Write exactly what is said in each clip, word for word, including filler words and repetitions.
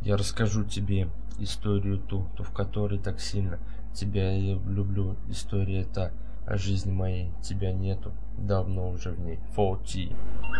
Я расскажу тебе историю ту, ту, в которой так сильно тебя я люблю. История та о жизни моей, тебя нету, давно уже в ней. Форти.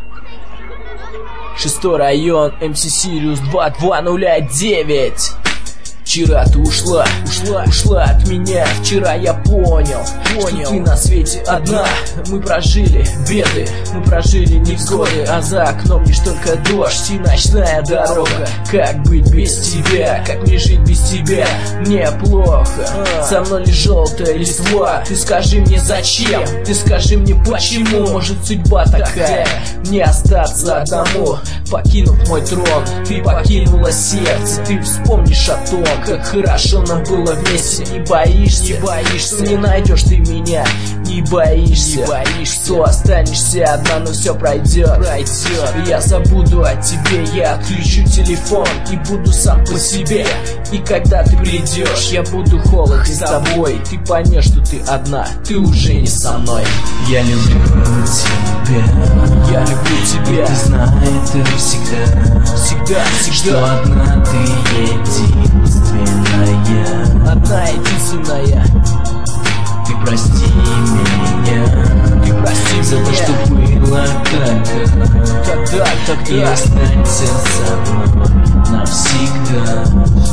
Шестой район, эм си Sirius два два ноль девять. Вчера ты ушла, ушла, ушла от меня. Вчера я понял, понял, что ты на свете одна. Мы прожили беды, мы прожили невзгоды, а за окном лишь только дождь и ночная дорога. Как быть без тебя, как мне жить без тебя? Мне плохо, со мной лишь желтая листва. Ты скажи мне зачем, ты скажи мне почему. Может судьба такая, мне остаться одному. Покинув мой трон, ты покинула сердце. Ты вспомнишь о том, как хорошо нам было вместе. Не боишься, не боишься, не найдешь ты меня. Не боишься, не боишься, что останешься одна, но все пройдет, пройдет. Я забуду о тебе, я отключу телефон и буду сам по себе. И когда ты придешь, я буду холоден с тобой. Ты поймешь, что ты одна, ты уже не со мной. Я люблю тебя, я люблю тебя. Ты знаешь это всегда, всегда, всегда, что одна ты единственная, одна единственная. Ты прости меня, ты прости за меня то, что было тогда, тогда, тогда. И останься со мной навсегда.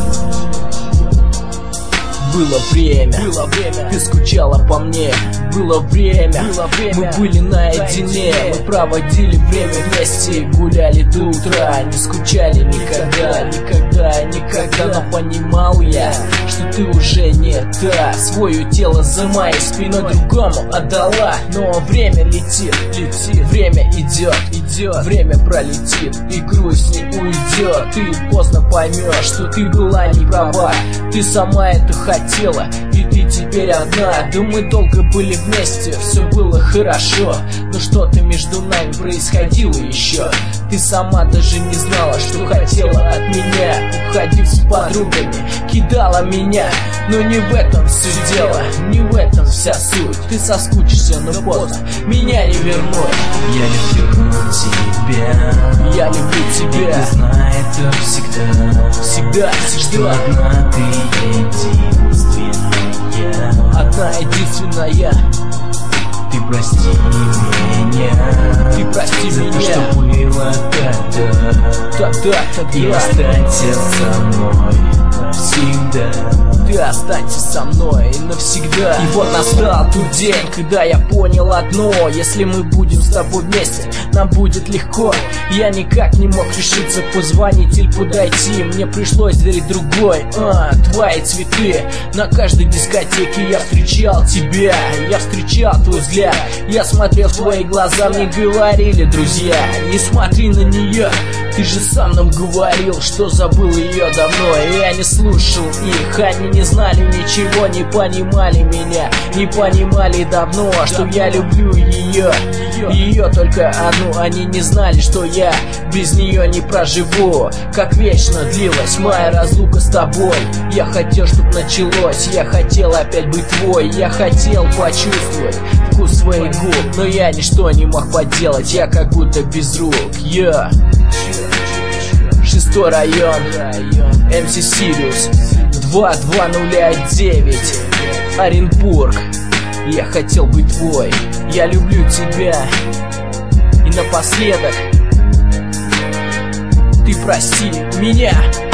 Было время, было время, ты скучала по мне. Было время, было время, мы были наедине. Мы проводили время вместе, гуляли до утра. Не скучали никогда, никогда, никогда. Но понимал я, что ты уже не та. Свое тело за моей спиной другому отдала. Но время летит, летит, время идет, идет. Время пролетит, и грусть не уйдет. Ты поздно поймешь, что ты была не права. Ты сама это хотела, и ты теперь одна. Да мы долго были вместе, все было хорошо, но что-то между нами происходило еще. Ты сама даже не знала, что хотела от меня. Уходив с подругами, кидала меня. Но не в этом все дело, не в этом вся суть. Ты соскучишься, но поздно, меня не вернуть. Я люблю тебя, я люблю тебя. Ты знаешь это всегда, всегда, всегда. Что одна ты единственная, одна единственная. Ты прости меня, ты прости за меня, то, что было тогда, тогда, тогда. И останься со мной навсегда. Ты останься со мной навсегда. И вот настал тот день, когда я понял одно: если мы будем с тобой вместе, нам будет легко. Я никак не мог решиться позвонить или подойти. Мне пришлось дарить другой, а, твои цветы. На каждой дискотеке я встречал тебя, я встречал твой взгляд. Я смотрел в твои глаза, мне говорили друзья: не смотри на нее, ты же сам нам говорил, что забыл ее давно. И я не слушал их, они не знали ничего, не понимали меня, не понимали давно, что я люблю ее, ее только одну. Они не знали, что я без нее не проживу. Как вечно длилась моя разлука с тобой. Я хотел, чтоб началось, я хотел опять быть твой. Я хотел почувствовать вкус своих губ, но я ничто не мог поделать, я как будто без рук. Я Шестой район, эм си Sirius два два ноль девять, Оренбург. Я хотел быть твой, я люблю тебя. И напоследок, ты прости меня.